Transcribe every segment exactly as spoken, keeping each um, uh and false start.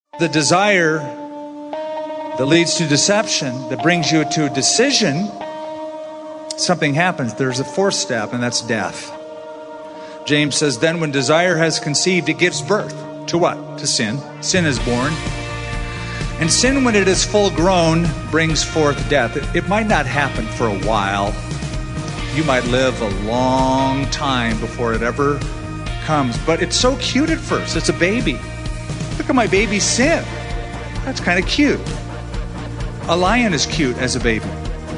The desire that leads to deception, that brings you to a decision, something happens. There's a fourth step, and that's death. James says, then when desire has conceived, it gives birth to what? To sin. Sin is born. And sin, when it is full grown, brings forth death. It, it might not happen for a while. You might live a long time before it ever comes. But it's so cute at first. It's a baby. Look at my baby Sin. That's kind of cute. A lion is cute as a baby.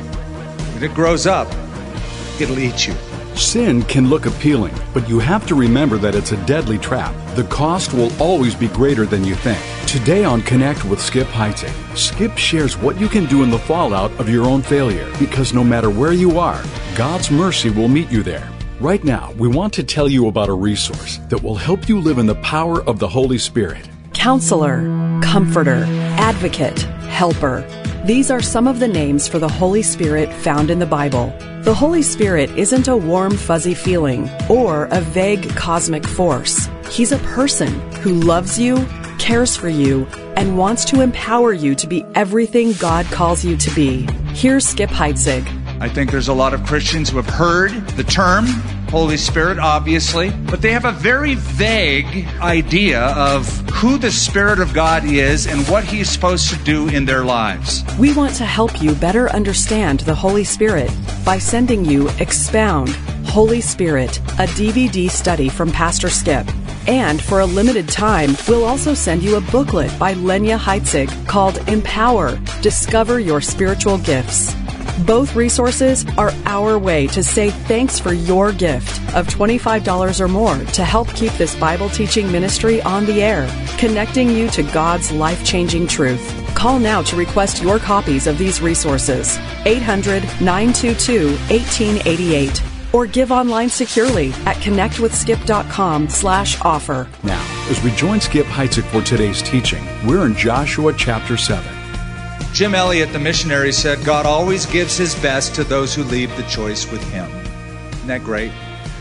When it grows up, it'll eat you. Sin can look appealing, but you have to remember that it's a deadly trap. The cost will always be greater than you think. Today on Connect with Skip Heitzig, Skip shares what you can do in the fallout of your own failure, because no matter where you are, God's mercy will meet you there. Right now, we want to tell you about a resource that will help you live in the power of the Holy Spirit. Counselor, Comforter, Advocate, Helper. These are some of the names for the Holy Spirit found in the Bible. The Holy Spirit isn't a warm, fuzzy feeling or a vague cosmic force. He's a person who loves you, cares for you, and wants to empower you to be everything God calls you to be. Here's Skip Heitzig. I think there's a lot of Christians who have heard the term Holy Spirit, obviously, but they have a very vague idea of who the Spirit of God is and what He's supposed to do in their lives. We want to help you better understand the Holy Spirit by sending you Expound, Holy Spirit, a D V D study from Pastor Skip. And for a limited time, we'll also send you a booklet by Lenya Heitzig called Empower, Discover Your Spiritual Gifts. Both resources are our way to say thanks for your gift of twenty-five dollars or more to help keep this Bible teaching ministry on the air, connecting you to God's life-changing truth. Call now to request your copies of these resources, eight hundred, nine two two, eighteen eighty-eight, or give online securely at connectwithskip.com slash offer. Now, as we join Skip Heitzig for today's teaching, we're in Joshua chapter seven. Jim Elliot, the missionary, said, God always gives His best to those who leave the choice with Him. Isn't that great?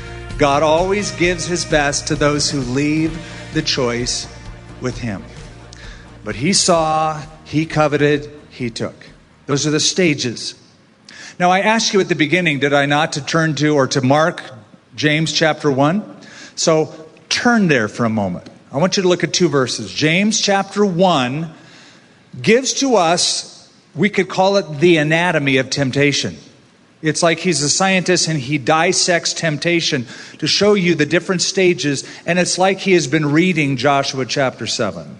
God always gives His best to those who leave the choice with Him. But He saw, He coveted, He took. Those are the stages. Now, I asked you at the beginning, did I not, to turn to or to mark James chapter one? So turn there for a moment. I want you to look at two verses. James chapter one gives to us, we could call it the anatomy of temptation. It's like he's a scientist and he dissects temptation to show you the different stages, and it's like he has been reading Joshua chapter seven.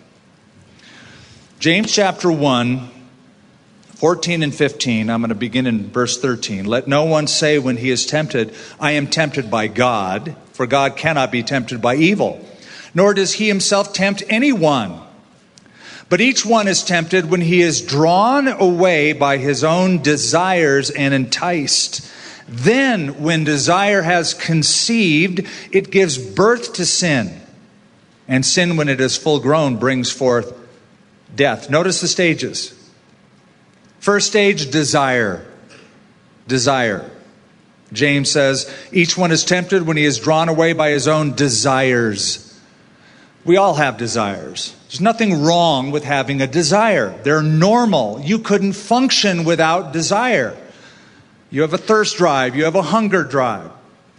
James chapter one, fourteen and fifteen, I'm going to begin in verse thirteen. Let no one say when he is tempted, I am tempted by God, for God cannot be tempted by evil, nor does He Himself tempt anyone. But each one is tempted when he is drawn away by his own desires and enticed. Then, when desire has conceived, it gives birth to sin. And sin, when it is full grown, brings forth death. Notice the stages. First stage, desire. Desire. James says, each one is tempted when he is drawn away by his own desires. We all have desires. There's nothing wrong with having a desire. They're normal. You couldn't function without desire. You have a thirst drive. You have a hunger drive.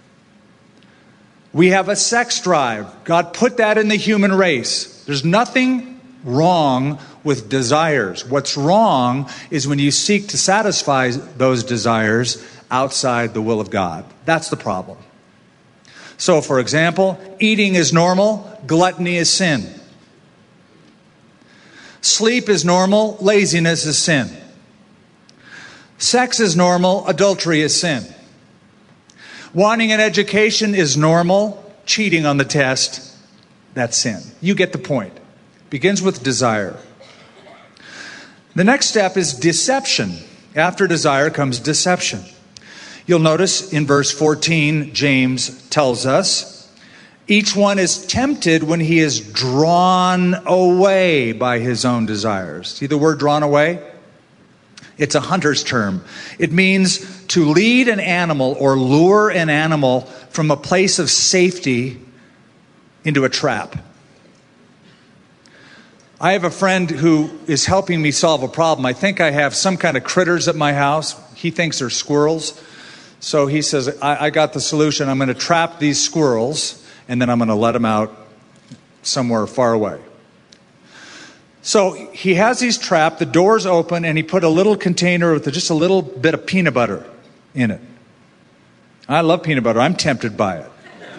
We have a sex drive. God put that in the human race. There's nothing wrong with desires. What's wrong is when you seek to satisfy those desires outside the will of God. That's the problem. So, for example, eating is normal. Gluttony is sin. Sleep is normal, laziness is sin. Sex is normal, adultery is sin. Wanting an education is normal, cheating on the test, that's sin. You get the point. Begins with desire. The next step is deception. After desire comes deception. You'll notice in verse fourteen, James tells us, each one is tempted when he is drawn away by his own desires. See the word drawn away? It's a hunter's term. It means to lead an animal or lure an animal from a place of safety into a trap. I have a friend who is helping me solve a problem. I think I have some kind of critters at my house. He thinks they're squirrels. So he says, I, I got the solution. I'm going to trap these squirrels, and then I'm going to let them out somewhere far away. So he has these trapped, the door's open, and he put a little container with just a little bit of peanut butter in it. I love peanut butter. I'm tempted by it.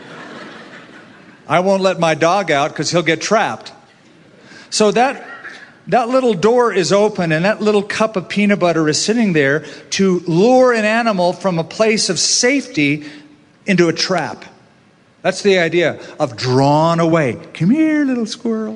I won't let my dog out because he'll get trapped. So that that little door is open, and that little cup of peanut butter is sitting there to lure an animal from a place of safety into a trap. That's the idea of drawn away. Come here, little squirrel.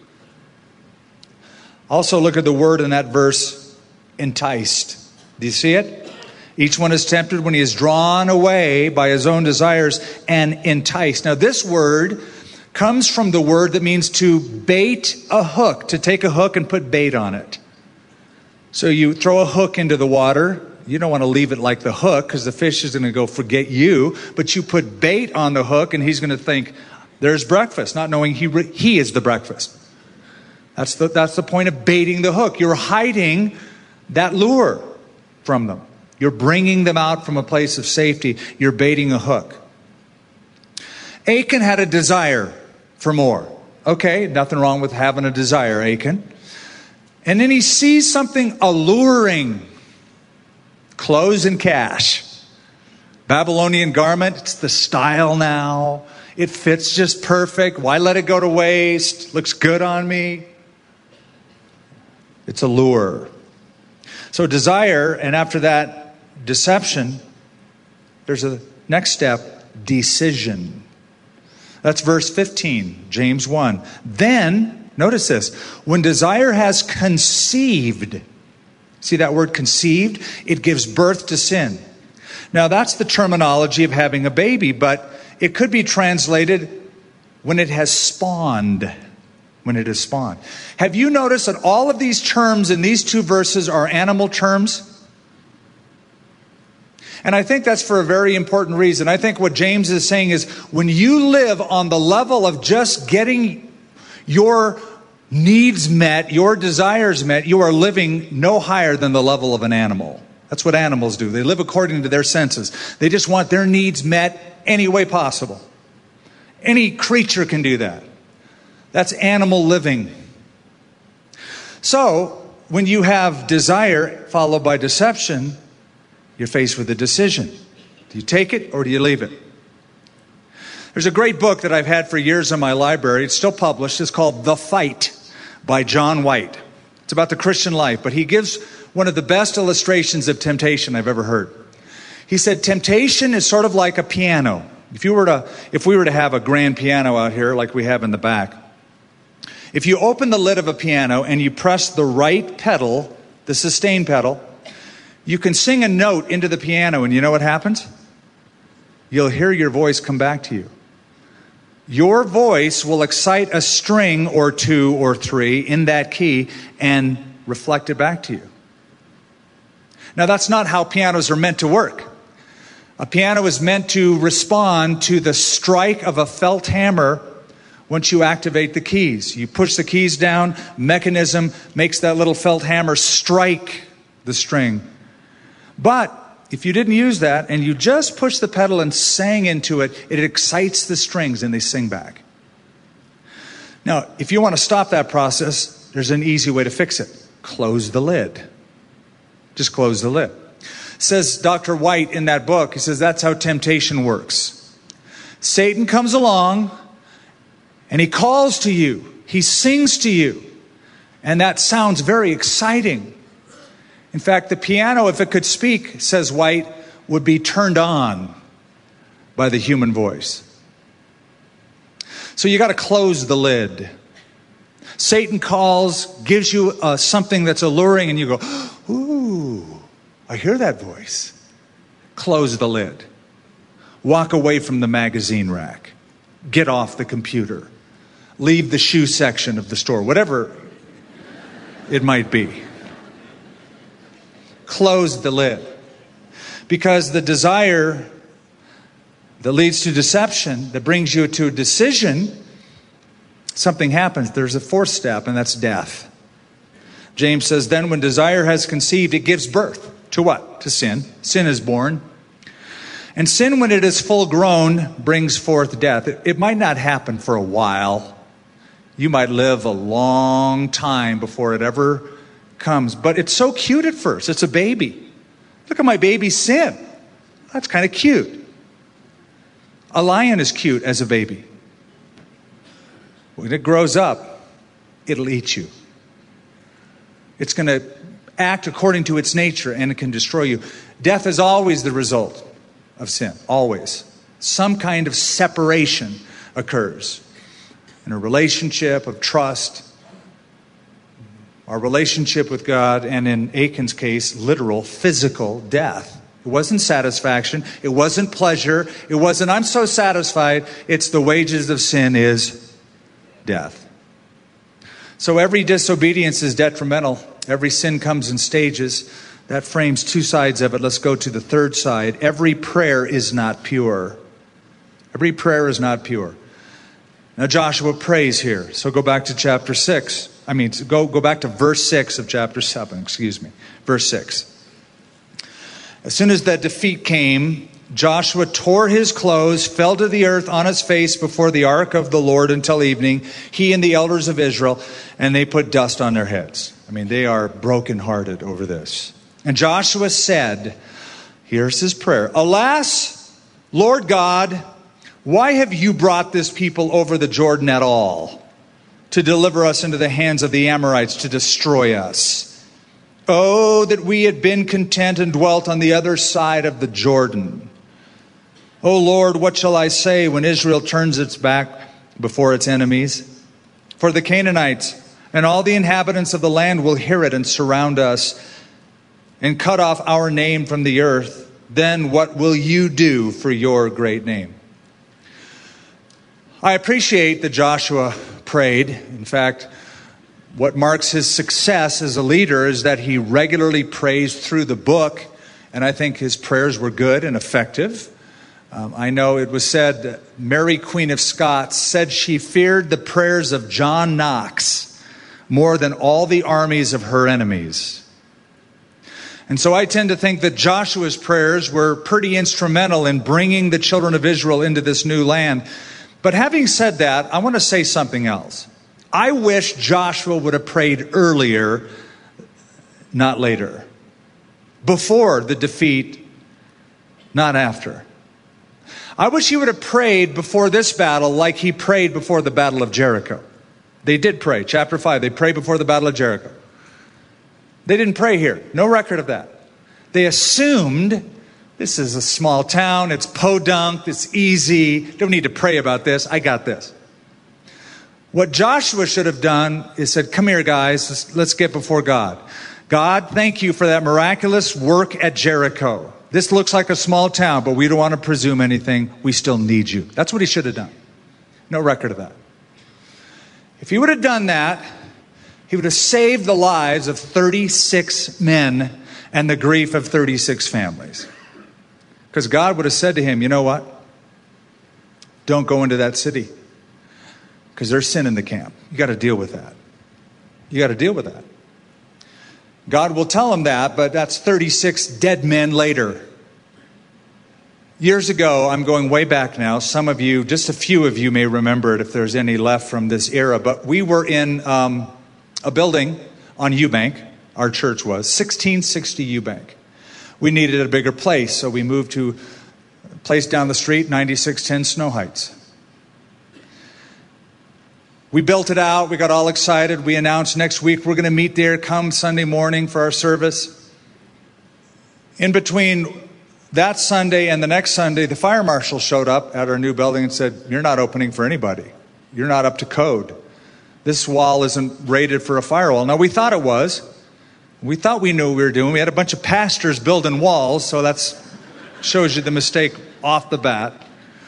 Also, look at the word in that verse, enticed. Do you see it? Each one is tempted when he is drawn away by his own desires and enticed. Now, this word comes from the word that means to bait a hook, to take a hook and put bait on it. So you throw a hook into the water. You don't want to leave it like the hook because the fish is going to go forget you. But you put bait on the hook and he's going to think, there's breakfast, not knowing he, re- he is the breakfast. That's the, that's the point of baiting the hook. You're hiding that lure from them. You're bringing them out from a place of safety. You're baiting a hook. Achan had a desire for more. Okay, nothing wrong with having a desire, Achan. And then he sees something alluring. Clothes and cash. Babylonian garment, it's the style now. It fits just perfect. Why let it go to waste? Looks good on me. It's a lure. So desire, and after that, deception. There's a next step, decision. That's verse fifteen, James one. Then, notice this, when desire has conceived, see that word conceived? It gives birth to sin. Now that's the terminology of having a baby, but it could be translated when it has spawned. When it has spawned. Have you noticed that all of these terms in these two verses are animal terms? And I think that's for a very important reason. I think what James is saying is when you live on the level of just getting your needs met, your desires met, you are living no higher than the level of an animal. That's what animals do. They live according to their senses. They just want their needs met any way possible. Any creature can do that. That's animal living. So, when you have desire followed by deception, you're faced with a decision. Do you take it or do you leave it? There's a great book that I've had for years in my library. It's still published. It's called The Fight by John White. It's about the Christian life, but he gives one of the best illustrations of temptation I've ever heard. He said, temptation is sort of like a piano. If you were to, if we were to have a grand piano out here like we have in the back, if you open the lid of a piano and you press the right pedal, the sustain pedal, you can sing a note into the piano, and you know what happens? You'll hear your voice come back to you. Your voice will excite a string or two or three in that key and reflect it back to you. Now, that's not how pianos are meant to work. A piano is meant to respond to the strike of a felt hammer once you activate the keys. You push the keys down, mechanism makes that little felt hammer strike the string. But if you didn't use that and you just push the pedal and sang into it, it excites the strings and they sing back. Now, if you want to stop that process, there's an easy way to fix it. Close the lid. Just close the lid. Says Doctor White in that book, he says that's how temptation works. Satan comes along and he calls to you. He sings to you. And that sounds very exciting. In fact, the piano, if it could speak, says White, would be turned on by the human voice. So you got to close the lid. Satan calls, gives you uh, something that's alluring, and you go, ooh, I hear that voice. Close the lid. Walk away from the magazine rack. Get off the computer. Leave the shoe section of the store, whatever it might be. Close the lid. Because the desire that leads to deception, that brings you to a decision, something happens. There's a fourth step, and that's death. James says, then when desire has conceived, it gives birth to what? To sin. Sin is born. And sin, when it is full grown, brings forth death. It, it might not happen for a while. You might live a long time before it ever comes. But it's so cute at first. It's a baby. Look at my baby Sin. That's kind of cute. A lion is cute as a baby. When it grows up, it'll eat you. It's going to act according to its nature, and it can destroy you. Death is always the result of sin. Always. Some kind of separation occurs in a relationship of trust, our relationship with God, and in Achan's case, literal physical death. It wasn't satisfaction. It wasn't pleasure. It wasn't, I'm so satisfied. It's the wages of sin is death. So every disobedience is detrimental. Every sin comes in stages. That frames two sides of it. Let's go to the third side. Every prayer is not pure. Every prayer is not pure. Now Joshua prays here. So go back to chapter six. I mean, go, go back to verse six of chapter seven. Excuse me. Verse six. As soon as that defeat came, Joshua tore his clothes, fell to the earth on his face before the ark of the Lord until evening, he and the elders of Israel, and they put dust on their heads. I mean, they are brokenhearted over this. And Joshua said, here's his prayer, alas, Lord God, why have you brought this people over the Jordan at all to deliver us into the hands of the Amorites to destroy us? Oh, that we had been content and dwelt on the other side of the Jordan. Oh Lord, what shall I say when Israel turns its back before its enemies? For the Canaanites and all the inhabitants of the land will hear it and surround us and cut off our name from the earth. Then what will you do for your great name? I appreciate that Joshua prayed. In fact, what marks his success as a leader is that he regularly prays through the book, and I think his prayers were good and effective. Um, I know it was said that Mary, Queen of Scots, said she feared the prayers of John Knox more than all the armies of her enemies. And so I tend to think that Joshua's prayers were pretty instrumental in bringing the children of Israel into this new land. But having said that, I want to say something else. I wish Joshua would have prayed earlier, not later. Before the defeat, not after. I wish he would have prayed before this battle like he prayed before the Battle of Jericho. They did pray. Chapter five, they prayed before the Battle of Jericho. They didn't pray here. No record of that. They assumed this is a small town. It's podunk. It's easy. Don't need to pray about this. I got this. What Joshua should have done is said, come here, guys. Let's, let's get before God. God, thank you for that miraculous work at Jericho. This looks like a small town, but we don't want to presume anything. We still need you. That's what he should have done. No record of that. If he would have done that, he would have saved the lives of thirty-six men and the grief of thirty-six families. Because God would have said to him, you know what? Don't go into that city. Because there's sin in the camp. You got to deal with that. You got to deal with that. God will tell him that, but that's thirty-six dead men later. Years ago, I'm going way back now. Some of you, just a few of you may remember it if there's any left from this era. But we were in um, a building on Eubank. Our church was sixteen sixty Eubank. We needed a bigger place, so we moved to a place down the street, ninety-six ten Snow Heights. We built it out. We got all excited. We announced next week we're going to meet there come Sunday morning for our service. In between that Sunday and the next Sunday, the fire marshal showed up at our new building and said, you're not opening for anybody. You're not up to code. This wall isn't rated for a firewall. Now, we thought it was. We thought we knew what we were doing. We had a bunch of pastors building walls, so that shows you the mistake off the bat.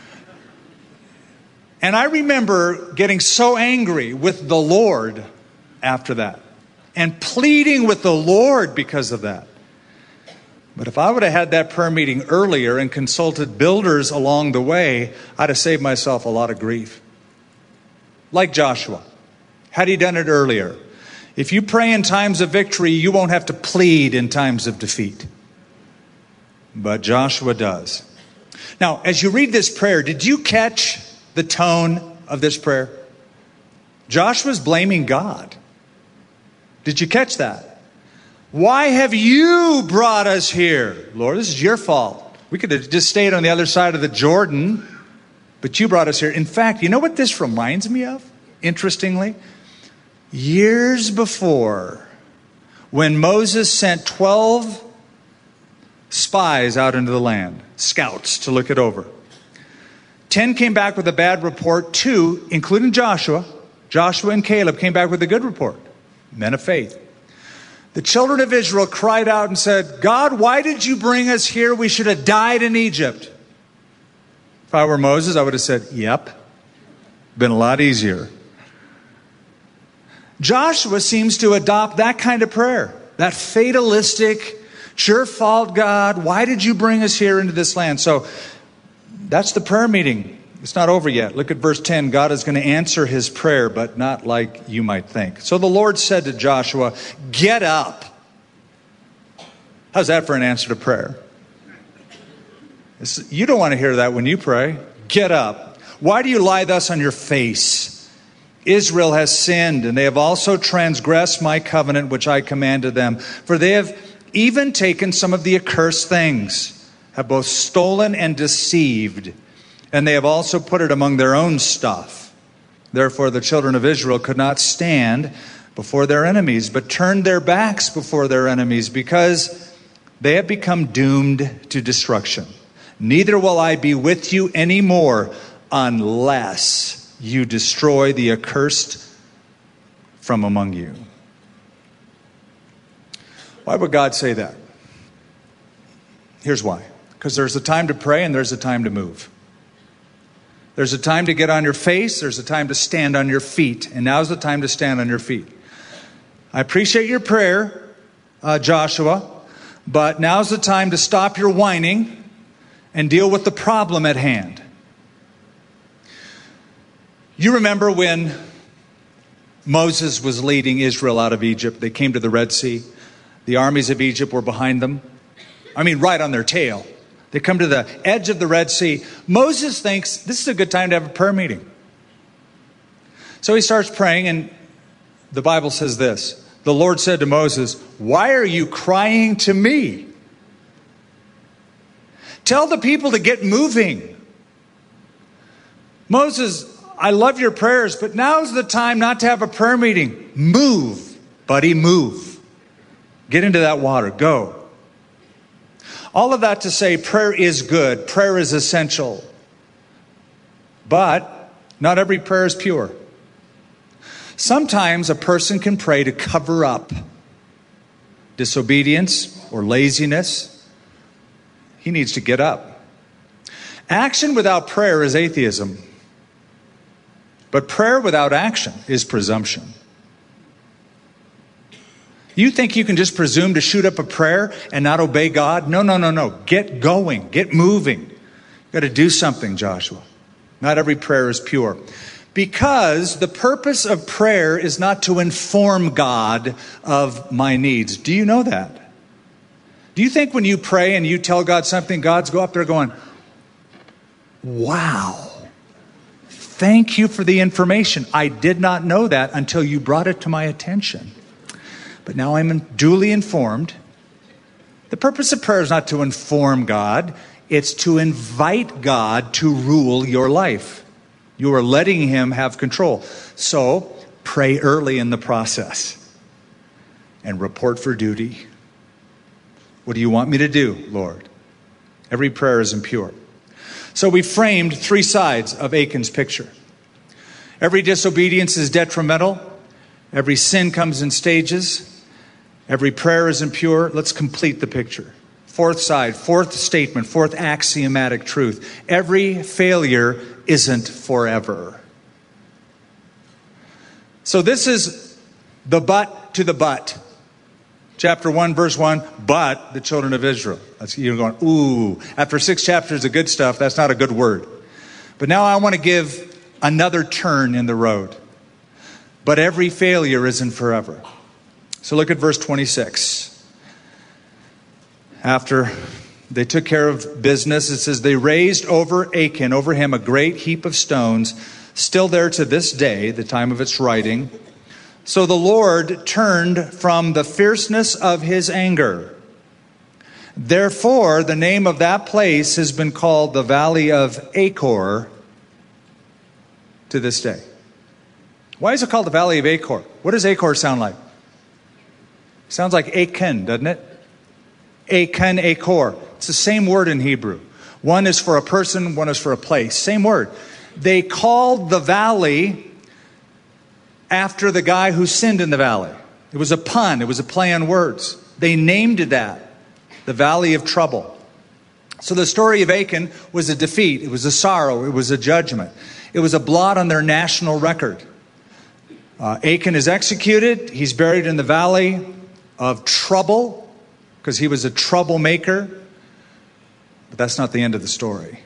And I remember getting so angry with the Lord after that and pleading with the Lord because of that. But if I would have had that prayer meeting earlier and consulted builders along the way, I'd have saved myself a lot of grief. like Joshua. Had he done it earlier? If you pray in times of victory, you won't have to plead in times of defeat. But Joshua does. Now, as you read this prayer, did you catch the tone of this prayer? Joshua's blaming God. Did you catch that? Why have you brought us here? Lord, this is your fault. We could have just stayed on the other side of the Jordan, but you brought us here. In fact, you know what this reminds me of? Interestingly, years before, when Moses sent twelve spies out into the land, scouts to look it over. Ten came back with a bad report. Two, including Joshua, Joshua and Caleb, came back with a good report. Men of faith. The children of Israel cried out and said, God, why did you bring us here? We should have died in Egypt. If I were Moses, I would have said, yep. Been a lot easier. Joshua seems to adopt that kind of prayer. That fatalistic, it's your fault, God. Why did you bring us here into this land? So that's the prayer meeting. It's not over yet. Look at verse ten. God is going to answer his prayer, but not like you might think. So the Lord said to Joshua, get up. How's that for an answer to prayer? It's, you don't want to hear that when you pray. Get up. Why do you lie thus on your face? Israel has sinned, and they have also transgressed my covenant, which I commanded them. For they have even taken some of the accursed things, have both stolen and deceived. And they have also put it among their own stuff. Therefore the children of Israel could not stand before their enemies, but turned their backs before their enemies, because they have become doomed to destruction. Neither will I be with you anymore unless you destroy the accursed from among you. Why would God say that? Here's why. Because there's a time to pray and there's a time to move. There's a time to get on your face. There's a time to stand on your feet. And now's the time to stand on your feet. I appreciate your prayer, uh, Joshua, but now's the time to stop your whining and deal with the problem at hand. You remember when Moses was leading Israel out of Egypt. They came to the Red Sea. The armies of Egypt were behind them. I mean, right on their tail. They come to the edge of the Red Sea. Moses thinks this is a good time to have a prayer meeting. So he starts praying, and the Bible says this. The Lord said to Moses, why are you crying to me? Tell the people to get moving. Moses, I love your prayers, but now's the time not to have a prayer meeting. Move, buddy, move. Get into that water. Go. All of that to say prayer is good. Prayer is essential. But not every prayer is pure. Sometimes a person can pray to cover up disobedience or laziness. He needs to get up. Action without prayer is atheism. But prayer without action is presumption. You think you can just presume to shoot up a prayer and not obey God? No, no, no, no. Get going. Get moving. You've got to do something, Joshua. Not every prayer is pure. Because the purpose of prayer is not to inform God of my needs. Do you know that? Do you think when you pray and you tell God something, God's go up there going, wow, thank you for the information. I did not know that until you brought it to my attention. But now I'm duly informed. The purpose of prayer is not to inform God. It's to invite God to rule your life. You are letting him have control. So pray early in the process and report for duty. What do you want me to do, Lord? Every prayer is impure. So we framed three sides of Achan's picture. Every disobedience is detrimental. Every sin comes in stages. Every prayer is impure. Let's complete the picture. Fourth side, fourth statement, fourth axiomatic truth. Every failure isn't forever. So this is the but to the but. Chapter one, verse one, but the children of Israel. That's, you're going, ooh, after six chapters of good stuff, that's not a good word. But now I want to give another turn in the road. But every failure isn't forever. So look at verse twenty-six. After they took care of business, it says, they raised over Achan, over him, a great heap of stones, still there to this day, the time of its writing. So the Lord turned from the fierceness of his anger. Therefore, the name of that place has been called the Valley of Achor to this day. Why is it called the Valley of Achor? What does Achor sound like? Sounds like Achan, doesn't it? Achan, Achor. It's the same word in Hebrew. One is for a person, one is for a place. Same word. They called the valley after the guy who sinned in the valley. It was a pun. It was a play on words. They named it that. The Valley of Trouble. So the story of Achan was a defeat. It was a sorrow. It was a judgment. It was a blot on their national record. Uh, Achan is executed. He's buried in the Valley of Trouble because he was a troublemaker. But that's not the end of the story.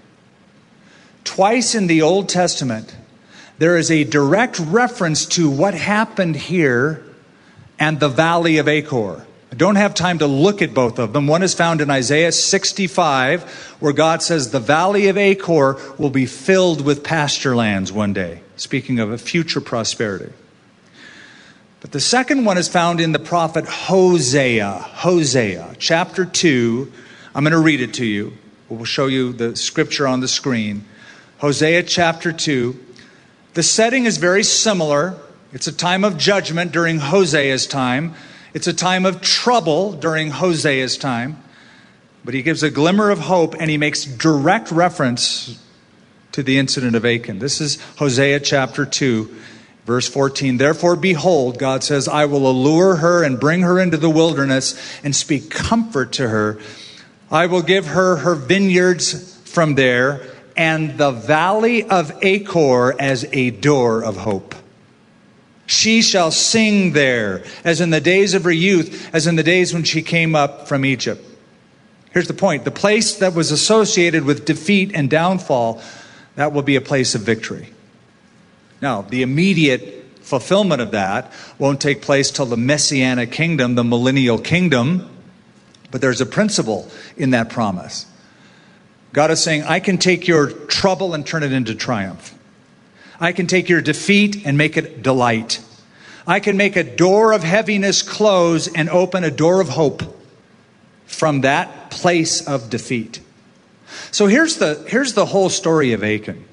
Twice in the Old Testament, there is a direct reference to what happened here and the Valley of Achor. I don't have time to look at both of them. One is found in Isaiah sixty-five, where God says the Valley of Achor will be filled with pasture lands one day, speaking of a future prosperity. But the second one is found in the prophet Hosea, Hosea, chapter two. I'm going to read it to you. We'll show you the scripture on the screen. Hosea chapter two. The setting is very similar. It's a time of judgment during Hosea's time. It's a time of trouble during Hosea's time. But he gives a glimmer of hope, and he makes direct reference to the incident of Achan. This is Hosea chapter two, verse fourteen. Therefore, behold, God says, I will allure her and bring her into the wilderness and speak comfort to her. I will give her her vineyards from there and the valley of Achor as a door of hope. She shall sing there as in the days of her youth, as in the days when she came up from Egypt. Here's the point. The place that was associated with defeat and downfall, that will be a place of victory. Now, the immediate fulfillment of that won't take place till the Messianic kingdom, the millennial kingdom. But there's a principle in that promise. God is saying, I can take your trouble and turn it into triumph. I can take your defeat and make it delight. I can make a door of heaviness close and open a door of hope from that place of defeat. So here's the, here's the whole story of Achan.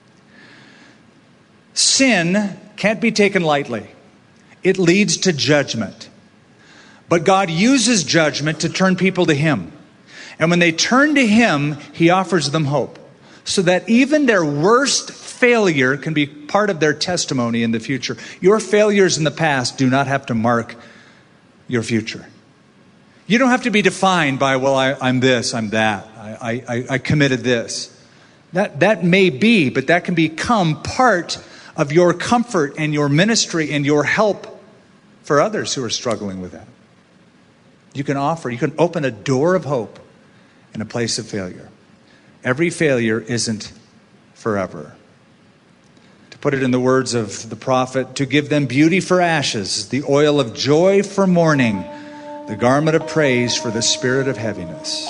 Sin can't be taken lightly. It leads to judgment. But God uses judgment to turn people to Him. And when they turn to Him, He offers them hope. So that even their worst failure can be part of their testimony in the future. Your failures in the past do not have to mark your future. You don't have to be defined by, well, I, I'm this, I'm that. I, I, I committed this. That, that may be, but that can become part of your comfort and your ministry and your help for others who are struggling with that. You can offer, you can open a door of hope in a place of failure. Every failure isn't forever. To put it in the words of the prophet, to give them beauty for ashes, the oil of joy for mourning, the garment of praise for the spirit of heaviness.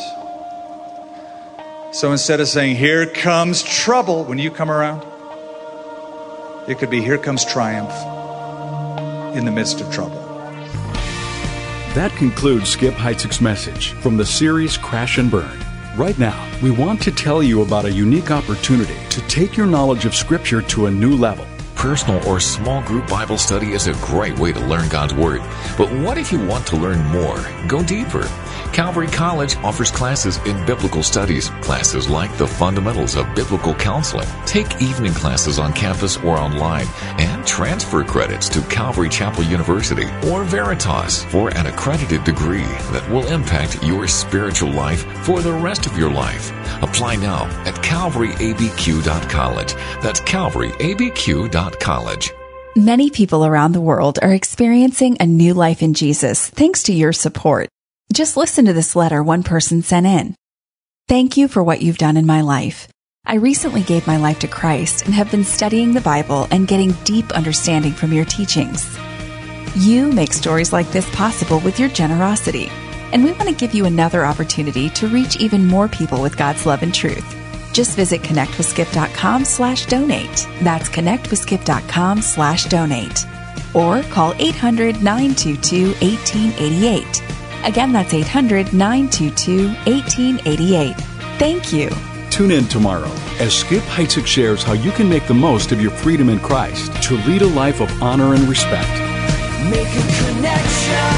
So instead of saying, here comes trouble when you come around, it could be, here comes triumph in the midst of trouble. That concludes Skip Heitzig's message from the series Crash and Burn. Right now, we want to tell you about a unique opportunity to take your knowledge of Scripture to a new level. Personal or small group Bible study is a great way to learn God's Word. But what if you want to learn more? Go deeper. Calvary College offers classes in biblical studies, classes like the fundamentals of biblical counseling. Take evening classes on campus or online, and transfer credits to Calvary Chapel University or Veritas for an accredited degree that will impact your spiritual life for the rest of your life. Apply now at calvary a b q dot college. That's calvary a b q dot college. Many people around the world are experiencing a new life in Jesus thanks to your support. Just listen to this letter one person sent in. Thank you for what you've done in my life. I recently gave my life to Christ and have been studying the Bible and getting deep understanding from your teachings. You make stories like this possible with your generosity, and we want to give you another opportunity to reach even more people with God's love and truth. Just visit connectwithskip.com slash donate. That's connectwithskip.com slash donate. Or call eight hundred, nine two two, one eight eight eight. Again, that's eight hundred, nine two two, one eight eight eight. Thank you. Tune in tomorrow as Skip Heitzig shares how you can make the most of your freedom in Christ to lead a life of honor and respect. Make a connection.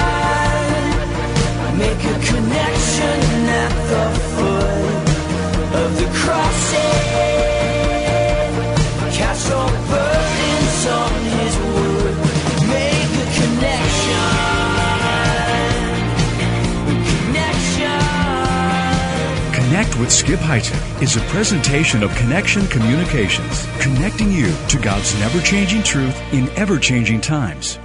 Make a connection at the foot of the cross. Cast all burdens on His word. Make a connection. Connect with Skip Heitzig is a presentation of Connection Communications, connecting you to God's never-changing truth in ever-changing times.